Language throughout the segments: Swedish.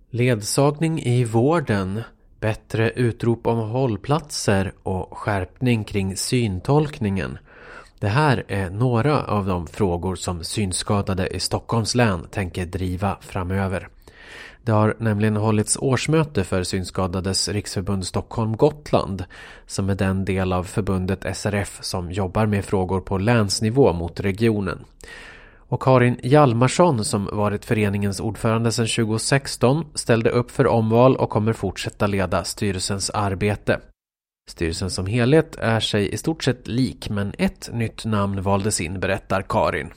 Ledsagning i vården, bättre utrop om hållplatser och skärpning kring syntolkningen. Det här är några av de frågor som synskadade i Stockholms län tänker driva framöver. Det har nämligen hållits årsmöte för Synskadades riksförbund Stockholm-Gotland, som är den del av förbundet SRF som jobbar med frågor på länsnivå mot regionen. Och Karin Hjalmarsson, som varit föreningens ordförande sedan 2016, ställde upp för omval och kommer fortsätta leda styrelsens arbete. Styrelsen som helhet är sig i stort sett lik, men ett nytt namn valdes in, berättar Karin.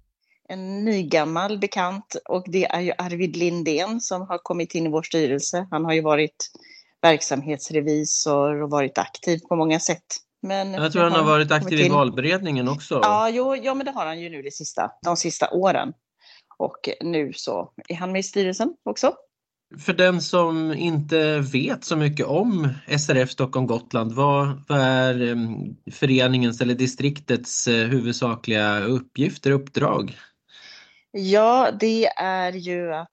En nygammal bekant, och det är ju Arvid Lindén som har kommit in i vår styrelse. Han har ju varit verksamhetsrevisor och varit aktiv på många sätt. Men jag tror han har varit aktiv i valberedningen också. Ja, men det har han ju nu de sista åren. Och nu så är han med i styrelsen också. För den som inte vet så mycket om SRF Stockholm-Gotland, vad är föreningens eller distriktets huvudsakliga uppgifter och uppdrag? Ja, det är ju att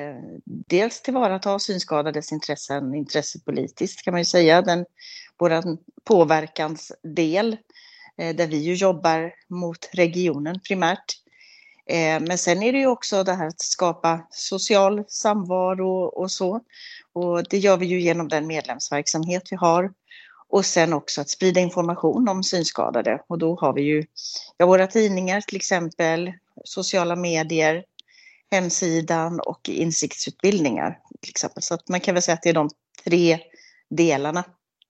dels tillvarata synskadades intresse politiskt kan man ju säga. Vår påverkansdel där vi ju jobbar mot regionen primärt. Men sen är det ju också det här att skapa social samvaro och så. Och det gör vi ju genom den medlemsverksamhet vi har. Och sen också att sprida information om synskadade. Och då har vi ju våra tidningar till exempel, sociala medier, hemsidan och insiktsutbildningar till exempel. Så att man kan väl säga att det är de 3 delarna.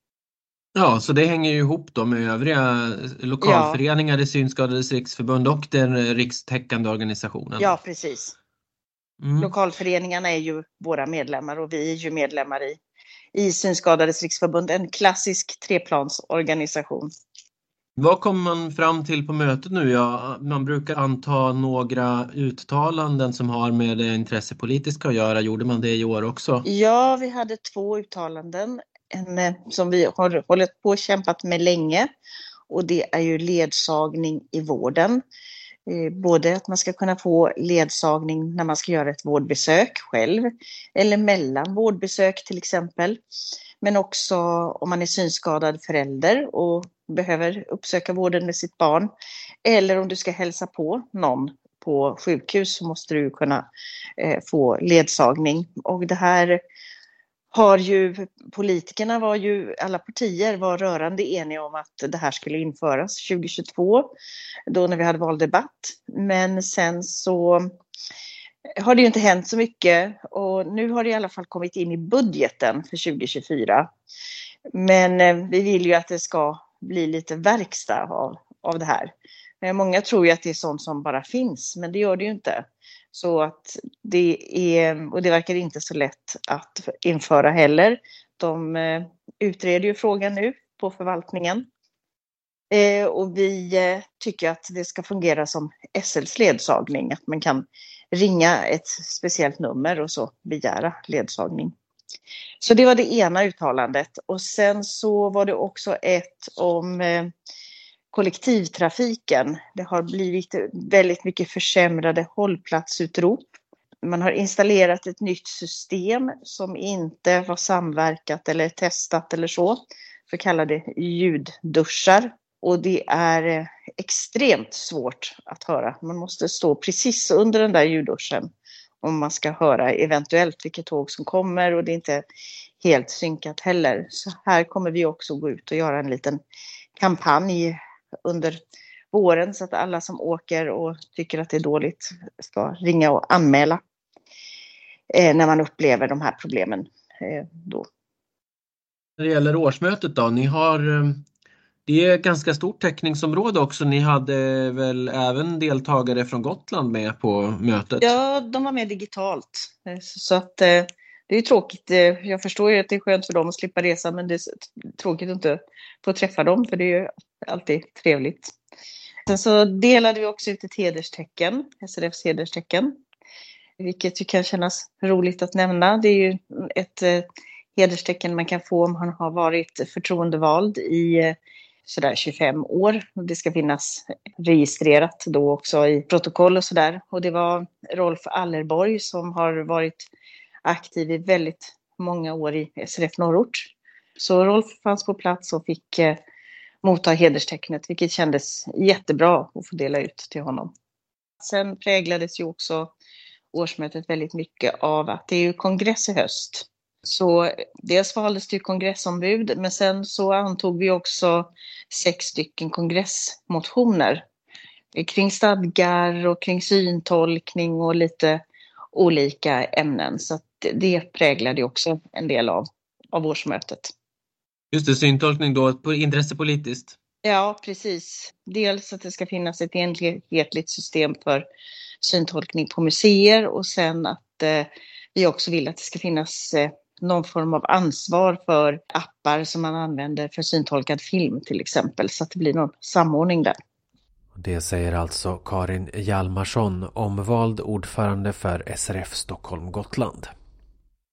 Ja, så det hänger ju ihop då med övriga lokalföreningar i Synskadades riksförbund och den rikstäckande organisationen. Ja, precis. Lokalföreningarna är ju våra medlemmar och vi är ju medlemmar i Synskadades riksförbund, en klassisk 3-plansorganisation. Vad kommer man fram till på mötet nu? Ja, man brukar anta några uttalanden som har med det intressepolitiska att göra. Gjorde man det i år också? Ja, vi hade 2 uttalanden. En som vi har hållit på och kämpat med länge, och det är ju ledsagning i vården. Både att man ska kunna få ledsagning när man ska göra ett vårdbesök själv eller mellan vårdbesök till exempel. Men också om man är synskadad förälder och behöver uppsöka vården med sitt barn. Eller om du ska hälsa på någon på sjukhus så måste du kunna få ledsagning. Och det här har ju alla partier var rörande eniga om att det här skulle införas 2022, då när vi hade valdebatt. Men sen så har det ju inte hänt så mycket, och nu har det i alla fall kommit in i budgeten för 2024. Men vi vill ju att det ska bli lite verkstad av det här. Många tror ju att det är sånt som bara finns, men det gör det ju inte. Så att det verkar inte så lätt att införa heller. De utreder ju frågan nu på förvaltningen. Och vi tycker att det ska fungera som SLs ledsagning. Att man kan ringa ett speciellt nummer och så begära ledsagning. Så det var det ena uttalandet. Och sen så var det också ett om kollektivtrafiken. Det har blivit väldigt mycket försämrade hållplatsutrop. Man har installerat ett nytt system som inte var samverkat eller testat eller så kallade ljudduschar. Och det är extremt svårt att höra. Man måste stå precis under den där ljudduschen om man ska höra eventuellt vilket tåg som kommer, och det är inte helt synkat heller. Så här kommer vi också gå ut och göra en liten kampanj under våren så att alla som åker och tycker att det är dåligt ska ringa och anmäla när man upplever de här problemen då. När det gäller årsmötet då, det är ett ganska stort täckningsområde också. Ni hade väl även deltagare från Gotland med på mötet? Ja, de var med digitalt. Så att det är tråkigt. Jag förstår ju att det är skönt för dem att slippa resa, men det är tråkigt att inte få träffa dem, för det är ju alltid trevligt. Sen så delade vi också ut ett hederstecken, SRFs hederstecken, vilket ju kan kännas roligt att nämna. Det är ju ett hederstecken man kan få om man har varit förtroendevald i sådär 25 år. Det ska finnas registrerat då också i protokoll och sådär. Och det var Rolf Allerborg som har varit aktiv i väldigt många år i SRF Norrort. Så Rolf fanns på plats och fick motta hederstecknet, vilket kändes jättebra att få dela ut till honom. Sen präglades ju också årsmötet väldigt mycket av att det är ju kongress i höst. Så dels valdes det ju kongressombud, men sen så antog vi också 6 stycken kongressmotioner kring stadgar och kring syntolkning och lite olika ämnen. Så att det präglade också en del av årsmötet. Just det, syntolkning då, intressepolitiskt. Ja, precis. Dels att det ska finnas ett enhetligt system för syntolkning på museer och sen att vi också vill att det ska finnas någon form av ansvar för appar som man använder för syntolkad film till exempel, så att det blir någon samordning där. Det säger alltså Karin Hjalmarsson, omvald ordförande för SRF Stockholm Gotland.